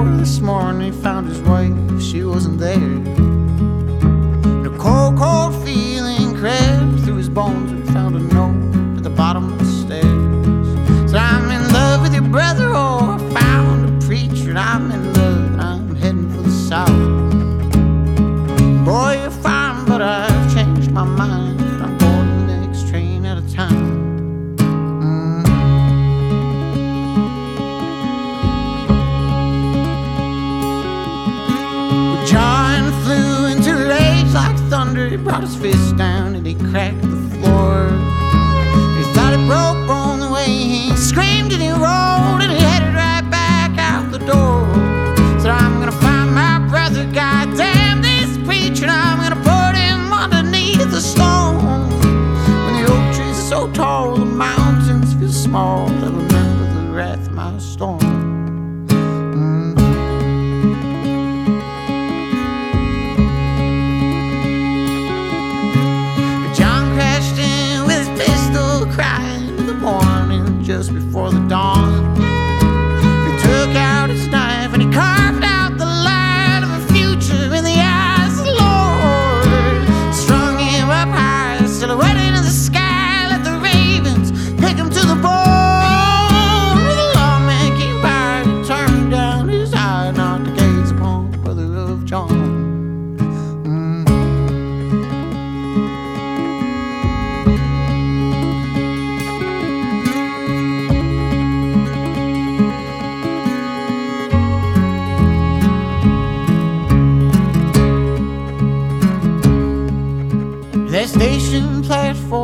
door this morning, he found his wife, she wasn't there. And a cold, cold feeling crept through his bones, and found a note at the bottom of the stairs. Said, I'm in love with your brother, oh, I found a preacher, and I'm in love, and I'm heading for the south. Boy, you're fine, but I've changed my mind. I'm boarding the next train out of town. John flew into rage like thunder. He brought his fist down and he cracked the floor. He thought it broke on the way. He screamed and he rolled and he headed right back out the door. Said, I'm gonna find my brother, goddamn this preacher, and I'm gonna put him underneath the stone. When the oak trees are so tall, the mountains feel small, they'll remember the wrath of my storm. Morning just before the dawn, he took out his knife and he carved out the light of a future in the eyes of the Lord. Strung him up high, silhouetted in the sky, let the ravens pick him to the bone. The lawman came by and turned down his eye, not to gaze upon the brother of John. That station platform